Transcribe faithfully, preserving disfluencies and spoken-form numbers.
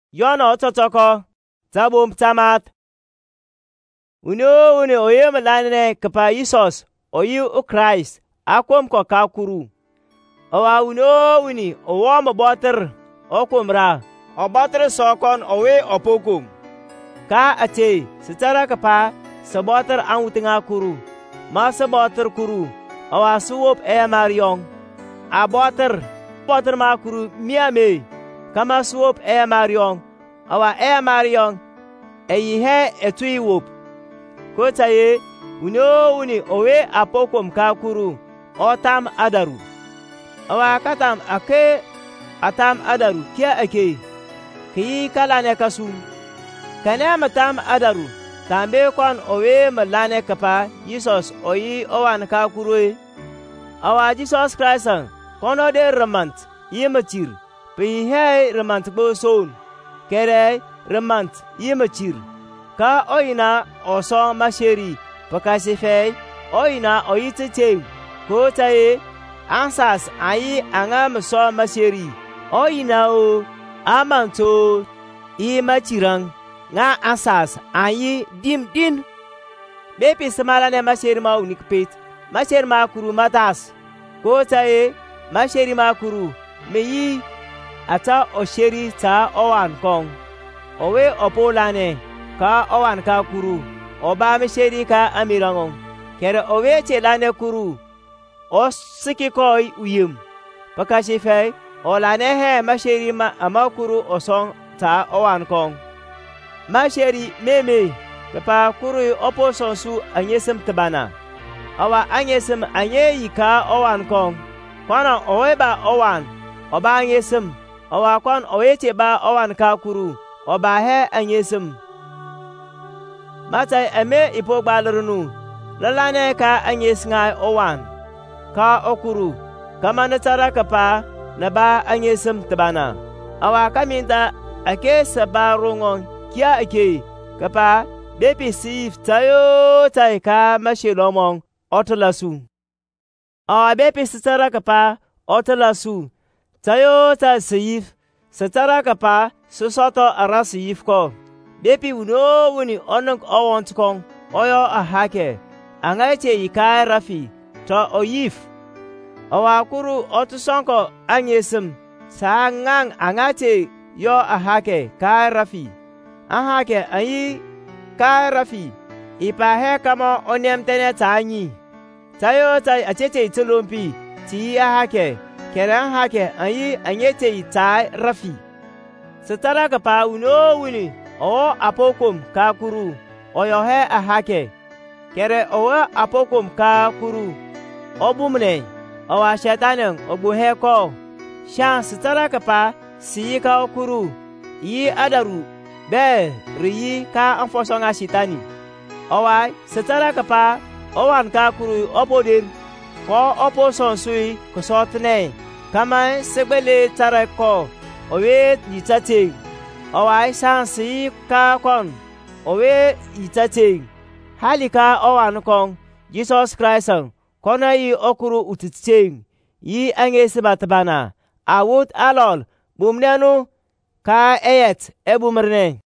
Yona ototoko tabum tamat. Uno uni oyem lanene kapa Isos oyi u Christ akom ko kakuru. Owa uno uni owo mo boter okumra o boter sokon owe opokum. Ka ate sitara kapa sa boter anwutinga kuru. Ma sa boter kuru owa suwop e mariong. A boter boter ma kuru miame kama suwop e mariong. Awa e mariong e yihe etui wop. Kotaye uno uni owe apokom kakuru otam adaru. Awa katam ake atam adaru kia ake ki kalane kasu. Kane matam adaru tambe kon owe malane kapa Jesus oyi owan kakuru. Awa Jesus Christ kono de remant yimachir pe he remant bo son kere remant yimachir ka oyina oso masheri pakasife oyina oyitete ko taye ansas ayi anga so masheri oyina o amanto imachirang nga ansas ayi dim din bepi samala ne masheri ma unikpet masheri ma kuru matas ko taye masheri ma kuru meyi ata osheri ta owan kong owe opolane ka owan ka kuru oba masheri ka amirangong kere owe chelane kuru o siki koy uyum pakashi fe olane he masheri ma amakuru osong ta owan kong masheri meme kapa kuru opo sonsu anyesem tabana awa anyesem anye yika owan kong kwana owe ba owan oba anyesem awa kon owe che ba owan ka kuru oba he anyesem mata eme ipo gbalrunu lalane ka anyesnga owan ka okuru kama na tara kapa na ba anyesem tabana awa kaminta ake sabarongon kia ake kapa bepi sif tayo tay ka mashilomong otolasu awa bepi sitara kapa otolasu tayo ta sif sitara kapa susoto ara sif ko bepi uno wuni onunk owont kong oyo ahake angache yikai rafi to oyif awa kuru otusonko anyesem sa ngang angache yo ahake kai rafi ahake ayi kai rafi ipa he kama onem tene tanyi tayo tai acheche itulumpi ti ahake keren hake ayi anyete tai rafi satara kapa uno wuni o apokum kakuru oyo he ahake kere o apokum kakuru obumne owa shetanen obuhe ko shan satara kapa si ka okuru yi adaru be riyi ka anfosonga shitani owa satara kapa owan kakuru oboden ko opo sonsui kusotne kama segbele tara ko owe yitate owa shansi ka kon owe yitate halika owan kon Jesus Christ kona yi okuru utiteng yi angesi batabana awut alol bumnenu ka eyet ebumrne